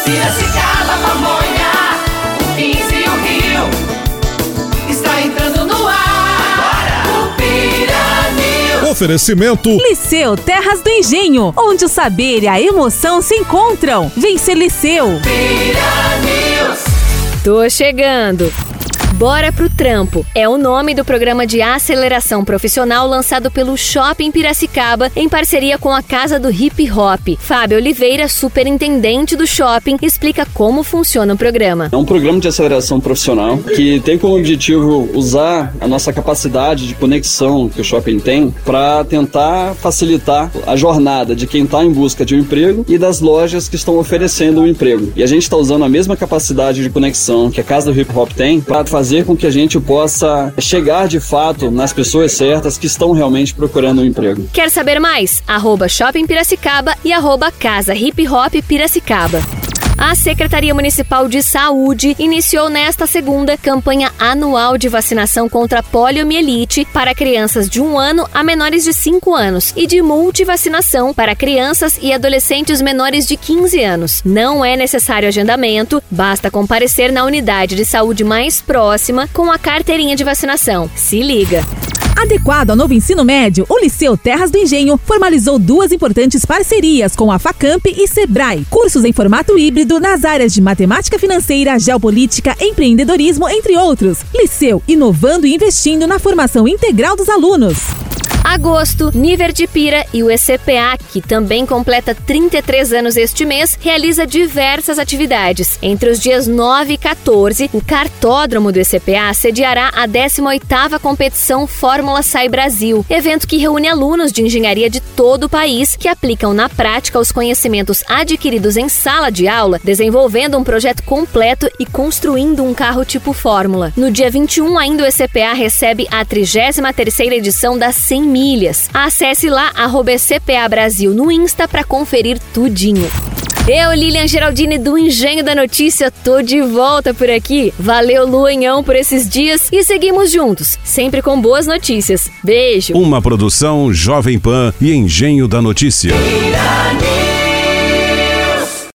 Piracicaba, Pamonha, o 15 e o Rio. Está entrando no ar. Agora. O Pira News. Oferecimento Liceu Terras do Engenho, onde o saber e a emoção se encontram. Vem ser Liceu. Pira News. Tô chegando. Bora pro Trampo é o nome do programa de aceleração profissional lançado pelo Shopping Piracicaba em parceria com a Casa do Hip Hop. Fábio Oliveira, superintendente do shopping, explica como funciona o programa. É um programa de aceleração profissional que tem como objetivo usar a nossa capacidade de conexão que o shopping tem para tentar facilitar a jornada de quem está em busca de um emprego e das lojas que estão oferecendo um emprego. E a gente está usando a mesma capacidade de conexão que a Casa do Hip Hop tem para fazer com que a gente possa chegar de fato nas pessoas certas que estão realmente procurando um emprego. Quer saber mais? @Shopping Piracicaba e @Casa Hip Hop Piracicaba. A Secretaria Municipal de Saúde iniciou nesta segunda campanha anual de vacinação contra a poliomielite para crianças de 1 ano a menores de 5 anos e de multivacinação para crianças e adolescentes menores de 15 anos. Não é necessário agendamento, basta comparecer na unidade de saúde mais próxima com a carteirinha de vacinação. Se liga! Adequado ao novo ensino médio, o Liceu Terras do Engenho formalizou 2 importantes parcerias com a Facamp e Sebrae. Cursos em formato híbrido nas áreas de matemática financeira, geopolítica, empreendedorismo, entre outros. Liceu inovando e investindo na formação integral dos alunos. Agosto, Niver de Pira e o ECPA, que também completa 33 anos este mês, realiza diversas atividades. Entre os dias 9 e 14, o cartódromo do ECPA sediará a 18ª competição Fórmula Sai Brasil, evento que reúne alunos de engenharia de todo o país que aplicam na prática os conhecimentos adquiridos em sala de aula, desenvolvendo um projeto completo e construindo um carro tipo Fórmula. No dia 21, ainda o ECPA recebe a 33ª edição das 100 milhas. Acesse lá @CPA Brasil no Insta para conferir tudinho. Eu, Lilian Geraldini do Engenho da Notícia, tô de volta por aqui. Valeu, Luanhão, por esses dias e seguimos juntos, sempre com boas notícias. Beijo! Uma produção Jovem Pan e Engenho da Notícia. Pira News.